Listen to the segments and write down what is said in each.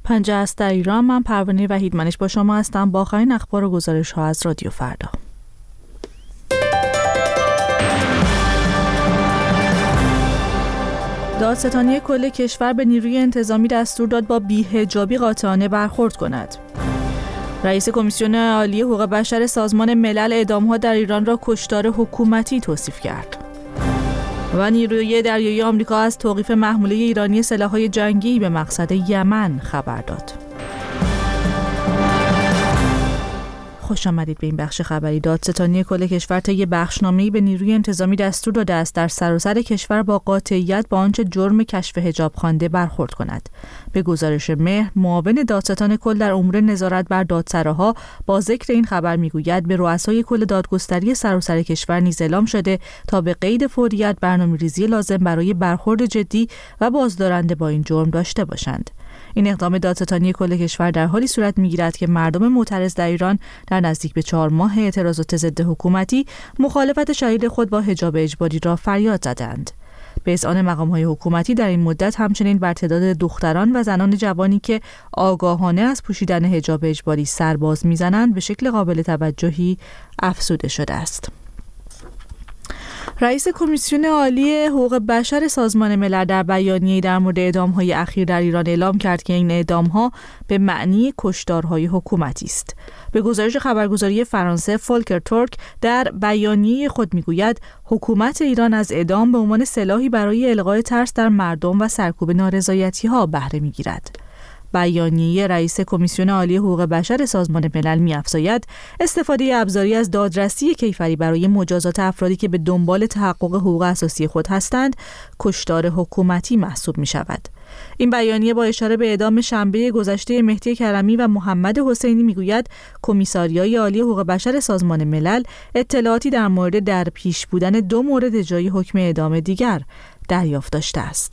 پنجه است در ایران. من پروانه وحیدمنش با شما هستم با آخرین اخبار و گزارش ها از رادیو فردا. دادستانی کل کشور به نیروی انتظامی دستور داد با بی‌حجابی قاطعانه برخورد کند. رئیس کمیسیون عالی حقوق بشر سازمان ملل اعدام‌ها در ایران را کشتار حکومتی توصیف کرد. و نیروی دریایی آمریکا از توقیف محموله ایرانی سلاح‌های جنگی به مقصد یمن خبر داد. خوش آمدید به این بخش خبری. دادستانی کل کشور طی بخشنامه‌ای به نیروی انتظامی دستور داده است در سراسر کشور با قاطعیت با آنچه جرم کشف حجاب خوانده برخورد کند. به گزارش مهر، معاون دادستان کل در امور نظارت بر دادسراها با ذکر این خبر میگوید به رؤسای کل دادگستری سراسر کشور نیز اعلام شده تا به قید فوریت برنامه‌ریزی لازم برای برخورد جدی و بازدارنده با این جرم داشته باشند. این اقدام دادستانی کل کشور در حالی صورت می‌گیرد که مردم معترض در ایران در نزدیک به 4 ماه اعتراضات ضد حکومتی مخالفت شدید خود با حجاب اجباری را فریاد زدند. به اذعان مقام‌های حکومتی در این مدت همچنین بر تعداد دختران و زنان جوانی که آگاهانه از پوشیدن حجاب اجباری سرباز می‌زنند به شکل قابل توجهی افزوده شده است. رئیس کمیسیون عالی حقوق بشر سازمان ملل در بیانیه‌ای در مورد اعدام‌های اخیر در ایران اعلام کرد که این اعدام‌ها به معنی کشتارهای حکومتی است. به گزارش خبرگزاری فرانسه فولکر تورک در بیانیه خود میگوید حکومت ایران از اعدام به عنوان سلاحی برای القای ترس در مردم و سرکوب نارضایتی‌ها بهره می‌گیرد. بیانیه رئیس کمیسیون عالی حقوق بشر سازمان ملل می‌افزاید استفاده ابزاری از دادرسی کیفری برای مجازات افرادی که به دنبال تحقق حقوق اساسی خود هستند کشتار حکومتی محسوب می‌شود. این بیانیه با اشاره به اعدام شنبه گذشته مهدی کرمی و محمد حسینی میگوید کمیساریای عالی حقوق بشر سازمان ملل اطلاعاتی در مورد در پیش بودن 2 مورد اجرای حکم اعدام دیگر دریافت داشته است.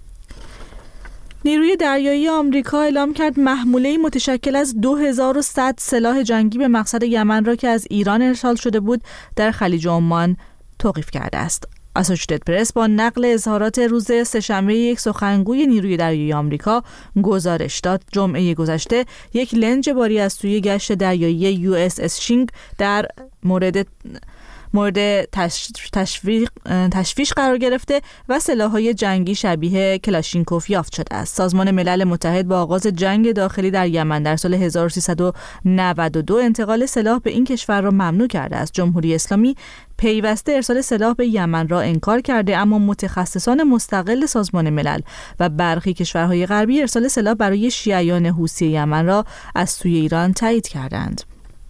نیروی دریایی آمریکا اعلام کرد محموله‌ای متشکل از 2100 سلاح جنگی به مقصد یمن را که از ایران ارسال شده بود در خلیج عمان توقیف کرده است. اسوشیتد پرس با نقل اظهارات روز سه‌شنبه یک سخنگوی نیروی دریایی آمریکا گزارش داد جمعه گذشته یک لنج باری از سوی گشت دریایی USS شینگ در مورد تشویش قرار گرفته و سلاح‌های جنگی شبیه کلاشینکوف یافت شده است. سازمان ملل متحد با آغاز جنگ داخلی در یمن در سال 1392 انتقال سلاح به این کشور را ممنوع کرده است. جمهوری اسلامی پیوسته ارسال سلاح به یمن را انکار کرده، اما متخصصان مستقل سازمان ملل و برخی کشورهای غربی ارسال سلاح برای شیعیان حوثی یمن را از سوی ایران تایید کردند.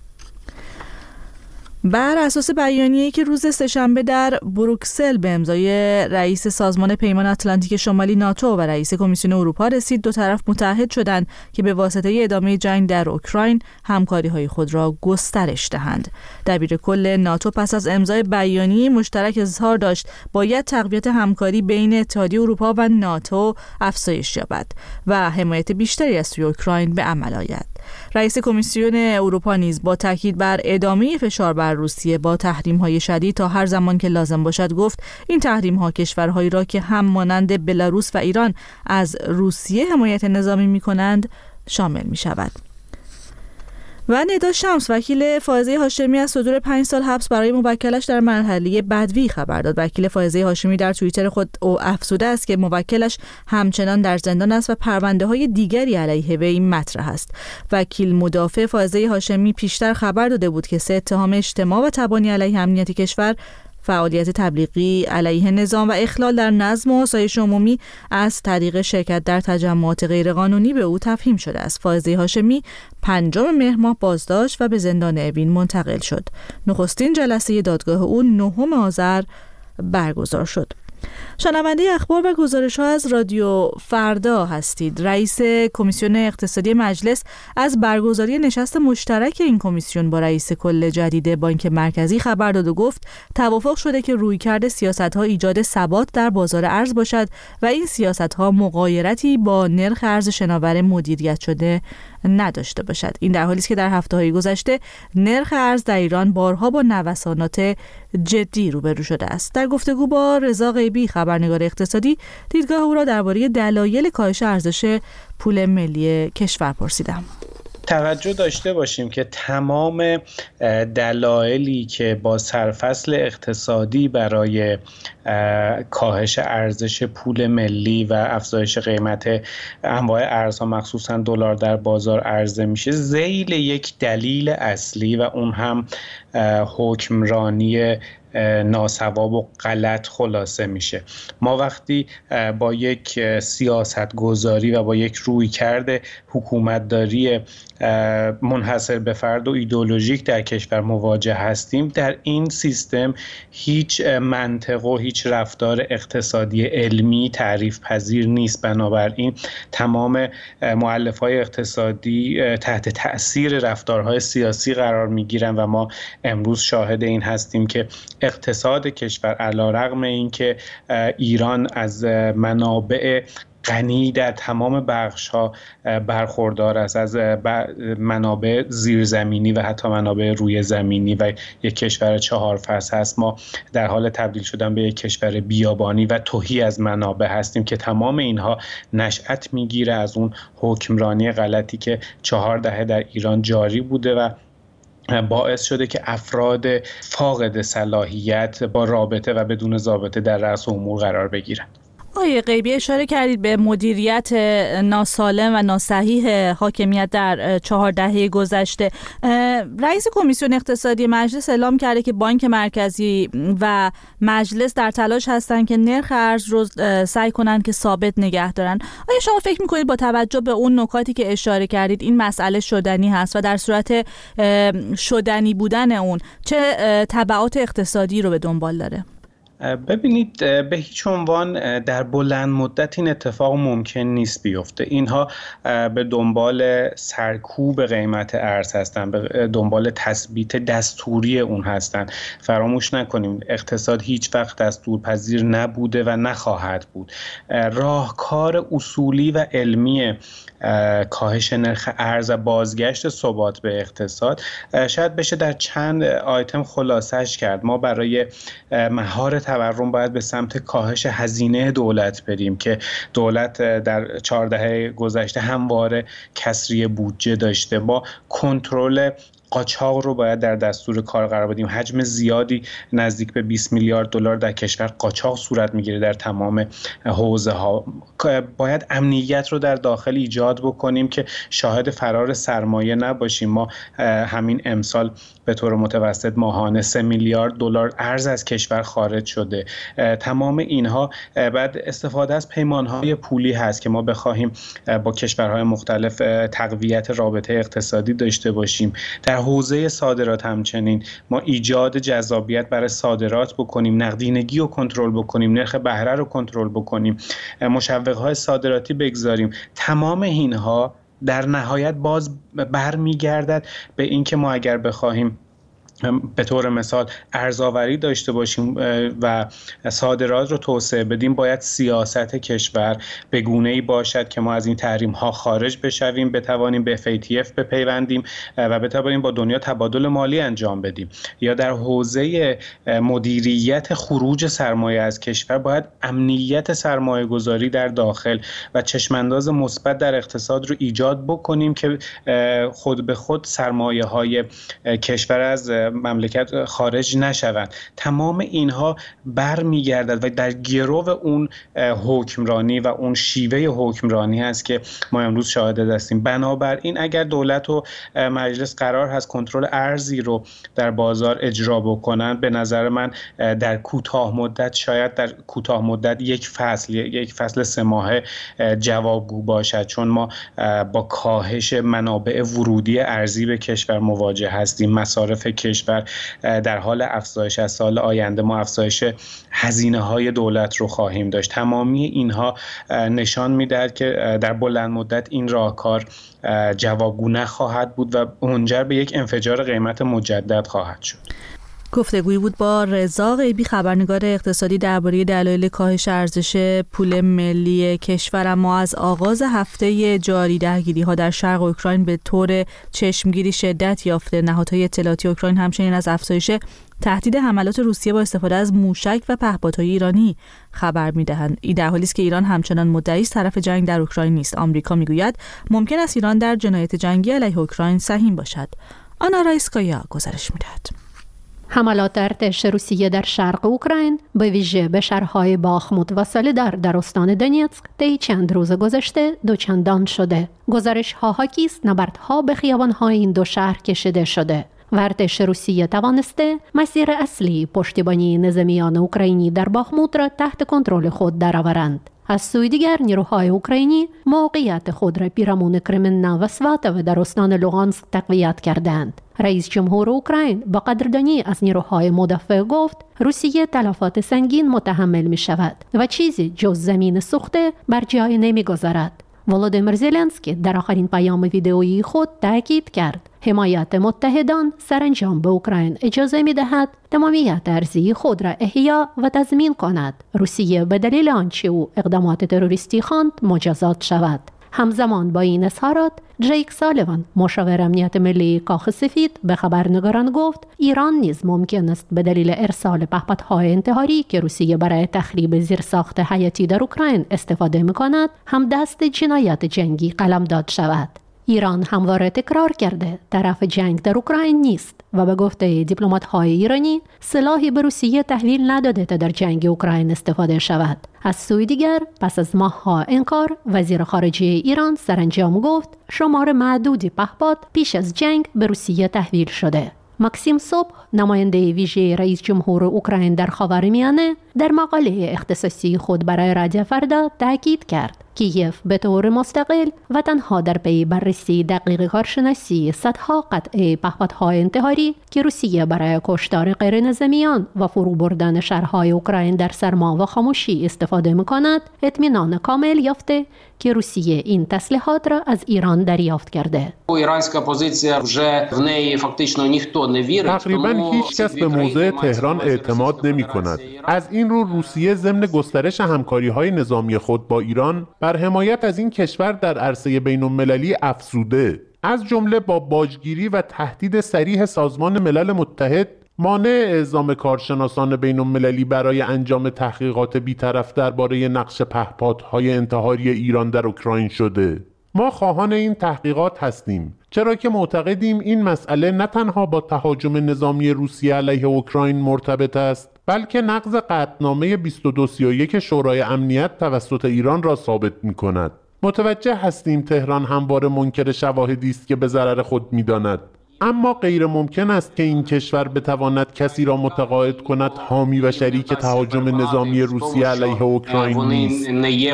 بر اساس بیانیه‌ای که روز سه‌شنبه در بروکسل به امضای رئیس سازمان پیمان اتلانتیک شمالی ناتو و رئیس کمیسیون اروپا رسید، دو طرف متحد شدند که به واسطه ادامه جنگ در اوکراین همکاری‌های خود را گسترش دهند. دبیر کل ناتو پس از امضای بیانیه مشترک اظهار داشت باید تقویت همکاری بین اتحادیه اروپا و ناتو افزایش یابد و حمایت بیشتری از سوی اوکراین به عمل آید. رئیس کمیسیون اروپا نیز با تاکید بر ادامه فشار بر روسیه با تحریم‌های شدید تا هر زمان که لازم باشد گفت این تحریم‌ها کشورهایی را که هم مانند بلاروس و ایران از روسیه حمایت نظامی می‌کنند شامل می‌شود. و ندا شمس وکیل فائزه هاشمی از صدور 5 سال حبس برای موکلش در مرحله بدوی خبر داد. وکیل فائزه هاشمی در توییتر خود افزوده است که موکلش همچنان در زندان است و پرونده‌های دیگری علیه وی مطرح است. وکیل مدافع فائزه هاشمی پیشتر خبر داده بود که 3 اتهام اجتماع و تبانی علیه امنیت کشور، فعالیت تبلیغی علیه نظام و اخلال در نظم و آسایش عمومی از طریق شرکت در تجمعات غیرقانونی به او تفهیم شده است. فائزه هاشمی 5 مهر ماه بازداشت و به زندان اوین منتقل شد. نخستین جلسه دادگاه او 9 آذر برگزار شد. شنونده اخبار و گزارش‌ها از رادیو فردا هستید. رئیس کمیسیون اقتصادی مجلس از برگزاری نشست مشترک این کمیسیون با رئیس کل جدید بانک مرکزی خبر داد و گفت توافق شده که رویکرد سیاست‌ها ایجاد ثبات در بازار ارز باشد و این سیاست‌ها مغایرتی با نرخ ارز شناور مدیریت شده نداشته باشد. این در حالی است که در هفته‌های گذشته نرخ ارز در ایران بارها با نوسانات جدی روبرو شده است. در گفتگو با رضا غیبی، خبرنگار اقتصادی، دیدگاه او را درباره دلایل کاهش ارزش پول ملی کشور پرسیدم. توجه داشته باشیم که تمام دلایلی که با سرفصل اقتصادی برای کاهش ارزش پول ملی و افزایش قیمت انواع ارزها مخصوصا دلار در بازار عرضه میشه، ذیل یک دلیل اصلی و اون هم حکمرانی ناسواب و غلط خلاصه میشه. ما وقتی با یک سیاست گذاری و با یک رویکرد حکومتداری منحصر به فرد و ایدئولوژیک در کشور مواجه هستیم، در این سیستم هیچ منطق و هیچ رفتار اقتصادی علمی تعریف پذیر نیست. بنابراین تمام مؤلفه‌های اقتصادی تحت تأثیر رفتارهای سیاسی قرار میگیرن و ما امروز شاهد این هستیم که اقتصاد کشور علیرغم اینکه ایران از منابع غنی در تمام بخش‌ها برخوردار است، از منابع زیرزمینی و حتی منابع روی زمینی و یک کشور 4 فصل هست، ما در حال تبدیل شدن به یک کشور بیابانی و تهی از منابع هستیم که تمام اینها نشأت میگیره از اون حکمرانی غلطی که 4 دهه در ایران جاری بوده و باعث شده که افراد فاقد صلاحیت با رابطه و بدون ضابطه در رأس امور قرار بگیرند. آقای غیبی اشاره کردید به مدیریت ناسالم و ناصحیح حاکمیت در 4 دهه گذشته. رئیس کمیسیون اقتصادی مجلس اعلام کرده که بانک مرکزی و مجلس در تلاش هستند که نرخ ارز رو سعی کنند که ثابت نگه دارن. آیا شما فکر می‌کنید با توجه به اون نکاتی که اشاره کردید این مسئله شدنی هست و در صورت شدنی بودن اون چه تبعات اقتصادی رو به دنبال داره؟ ببینید، به هیچ عنوان در بلند مدت این اتفاق ممکن نیست بیفته. اینها به دنبال سرکوب قیمت ارز هستن، به دنبال تثبیت دستوری اون هستن. فراموش نکنیم اقتصاد هیچ وقت دستورپذیر نبوده و نخواهد بود. راهکار اصولی و علمی کاهش نرخ ارز و بازگشت ثبات به اقتصاد شاید بشه در چند آیتم خلاصش کرد. ما برای مهار تورم باید به سمت کاهش هزینه دولت بریم که دولت در 4 دهه گذشته همواره کسری بودجه داشته. با کنترل قاچاق رو باید در دستور کار قرار بدیم. حجم زیادی نزدیک به 20 میلیارد دلار در کشور قاچاق صورت میگیره در تمام حوزه ها. باید امنیت رو در داخل ایجاد بکنیم که شاهد فرار سرمایه نباشیم. ما همین امسال به طور متوسط ماهانه 3 میلیارد دلار ارز از کشور خارج شده. تمام اینها بعد استفاده از پیمانهای پولی هست که ما بخواهیم با کشورهای مختلف تقویت رابطه اقتصادی داشته باشیم. در حوزه صادرات همچنین ما ایجاد جذابیت برای صادرات بکنیم، نقدینگی رو کنترل بکنیم، نرخ بهره رو کنترل بکنیم، مشوق‌های صادراتی بگذاریم. تمام اینها در نهایت باز برمیگردد به اینکه ما اگر بخواهیم به طور مثال ارزآوری داشته باشیم و صادرات رو توسعه بدیم، باید سیاست کشور به گونه‌ای باشد که ما از این تحریم ها خارج بشویم، بتوانیم به FATF بپیوندیم و بتوانیم با دنیا تبادل مالی انجام بدیم. یا در حوزه مدیریت خروج سرمایه از کشور باید امنیت سرمایه گذاری در داخل و چشمانداز مثبت در اقتصاد رو ایجاد بکنیم که خود به خود سرمایه های کشور از مملکت خارج نشوند. تمام اینها برمیگردد و در گرو اون حکمرانی و اون شیوه حکمرانی هست که ما امروز شاهد هستیم. بنابراین اگر دولت و مجلس قرار هست کنترل ارزی رو در بازار اجرا بکنن، به نظر من در کوتاه مدت، شاید در کوتاه مدت یک فصل 3 ماهه جوابگو باشد، چون ما با کاهش منابع ورودی ارزی به کشور مواجه هستیم. مصارف کشور در حال افزایش، از سال آینده ما افزایش هزینه‌های دولت رو خواهیم داشت. تمامی اینها نشان می‌دهد که در بلند مدت این راهکار جوابگو نخواهد بود و منجر به یک انفجار قیمت مجدد خواهد شد. گفتگویی بود با رضا غیبی، خبرنگار اقتصادی، درباره دلایل کاهش ارزش پول ملی کشور. ما از آغاز هفته جاری درگیری‌ها در شرق اوکراین به طور چشمگیری شدت یافته. نهادهای اطلاعاتی اوکراین همچنین از افزایش تهدید حملات روسیه با استفاده از موشک و پهپادهای ایرانی خبر می‌دهند. این در حالی است که ایران همچنان مدعی است طرف جنگ در اوکراین نیست. آمریکا می‌گوید ممکن است ایران در جنایت جنگی علیه اوکراین سهیم باشد. آنا رایسکایا گزارش می‌دهد. حملات ارتش روسیه در شرق اوکراین به ویژه به شهرهای باخموت و سولدار در استان دونیتسک طی چند روز گذشته دوچندان شده. گزارش‌ها حاکی است نبردها به خیابان‌های این دو شهر کشیده شده و ارتش روسیه توانسته مسیر اصلی پشتیبانی نظامیان اوکراینی در باخموت را تحت کنترل خود درآورند. از سوی دیگر نیروهای اوکراینی موقعیت خود را پیرامون کرمنا و سواتوو در استان لوغانسک تقویت کردند. رئیس جمهور اوکراین با قدردانی از نیروهای مدافع گفت روسیه تلفات سنگین متحمل می شود و چیزی جز زمین سوخته بر جای نمی گذارد. ولادیمیر زلنسکی در آخرین پیام ویدئویی خود تاکید کرد حمایت متحدان سرانجام به اوکراین اجازه می دهد تمامیت ارضی خود را احیا و تضمین کند روسیه به دلیل آنچه او اقدامات تروریستی خواند مجازات شود. همزمان با این اظهارات جیک سالیوان مشاور امنیت ملی کاخ سفید به خبرنگاران گفت ایران نیز ممکن است به دلیل ارسال پهپادهای انتحاری که روسیه برای تخریب زیرساخت حیاتی در اوکراین استفاده می‌کند هم دست جنایت جنگی قلمداد شود. ایران همواره تکرار کرده طرف جنگ در اوکراین نیست و به گفته دیپلمات‌های ایرانی سلاحی به روسیه تحویل نداده تا در جنگ اوکراین استفاده شود. از سوی دیگر پس از ماه‌ها انکار وزیر خارجه ایران سرانجام گفت شمار معدودی پهپاد پیش از جنگ به روسیه تحویل شده. ماکسیم صبح نماینده ویژه رئیس جمهور اوکراین در خاورمیانه در مقاله اختصاصی خود برای رادیو فردا تاکید کرد کیف به طور مستقل و تنها در پی بررسی دقیق کارشناسی صدها قطعه پهپادهای انتحاری که روسیه برای کشتار غیر نظامیان و فرو بردن شهرهای اوکراین در سرما و خاموشی استفاده می‌کند اطمینان کامل یافته که روسیه این تسلیحات را از ایران دریافت کرده. ایرانська позиція вже в неї фактично ніхто не вірить. تقریبا هیچ کس به موضع تهران اعتماد نمی‌کند. از این رو روسیه ضمن گسترش همکاری‌های نظامی خود با ایران بر حمایت از این کشور در عرصه بین‌المللی افزوده، از جمله با باجگیری و تهدید صریح سازمان ملل متحد مانع اعزام کارشناسان بین‌المللی برای انجام تحقیقات بی‌طرف درباره نقش پهپادهای انتحاری ایران در اوکراین شده. ما خواهان این تحقیقات هستیم، چرا که معتقدیم این مسئله نه تنها با تهاجم نظامی روسیه علیه اوکراین مرتبط است، بلکه نقض قطعنامه 2231 شورای امنیت توسط ایران را ثابت می‌کند. متوجه هستیم تهران همواره منکر شواهدی است که به ضرر خود می‌داند، اما غیر ممکن است که این کشور بتواند کسی را متقاعد کند حامی و شریک تهاجم نظامی روسیه علیه اوکراین نیست.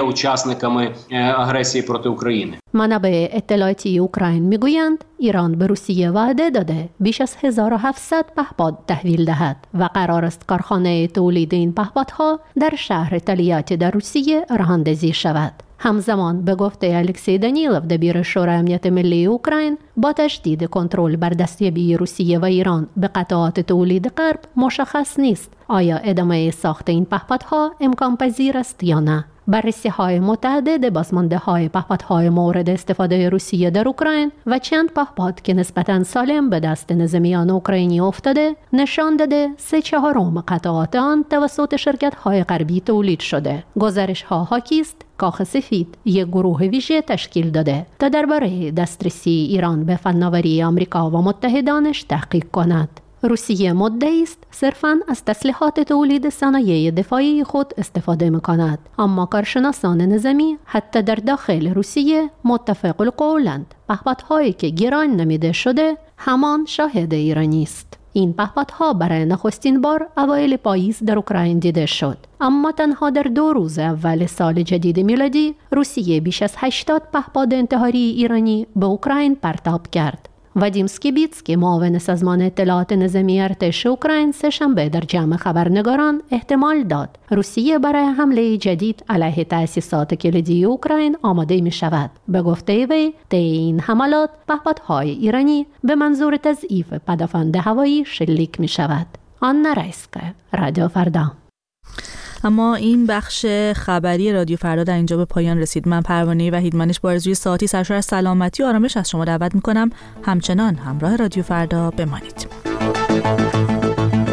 منابع اطلاعاتی اوکراین میگویند ایران به روسیه وعده داده بیش از 1700 پهپاد تحویل دهد و قرار است کارخانه تولید این پهپادها در شهر تالیاتی در روسیه راه‌اندازی شود. همزمان به گفته الکسی دانیلوف دبیر شورای امنیت ملی اوکراین با تشدید کنترل بر دستیابی روسیه و ایران به قطعات تولید غرب مشخص نیست آیا ادامه ساخت این پهپادها امکان پذیر است یا نه. بررسی‌های متعدد بازمانده‌های پهپادهای مورد استفاده روسیه در اوکراین و چند پهپاد که نسبتاً سالم به دست نظامیان اوکراینی افتاده نشان داده 3/4 قطعات آن توسط شرکت‌های غربی تولید شده. گزارش‌ها حاکی است کاخ سفید یک گروه ویژه تشکیل داده تا درباره دسترسی ایران به فناوری آمریکا و متحدانش تحقیق کند. روسیه مدعی است صرفاً از تسلیحات تولید صنایع دفاعی خود استفاده می‌کند، اما کارشناسان نظامی حتی در داخل روسیه متفق القولند پهپادهایی که گران نامیده شده همان شاهد ایرانی است. این پهپادها برای نخستین بار اوایل پاییز در اوکراین دیده شد، اما تنها در 2 روز اول سال جدید میلادی روسیه بیش از 80 پهپاد انتحاری ایرانی به اوکراین پرتاب کرد. وادیم اسکیبیتسکی معاون سازمان اطلاعات نظامی ارتش اوکراین سه‌شنبه در جمع خبرنگاران احتمال داد روسیه برای حمله جدید علیه تأسیسات کلیدی اوکراین آماده می شود. به گفته وی طی این حملات پهپادهای ایرانی به منظور تضعیف پدافند هوایی شلیک می شود. آن رزق رادیو فردا. اما این بخش خبری رادیو فردا در اینجا به پایان رسید. من پروانه وحیدمنش با آرزوی ساعتی سرشار از سلامتی و آرامش از شما دعوت میکنم همچنان همراه رادیو فردا بمانید.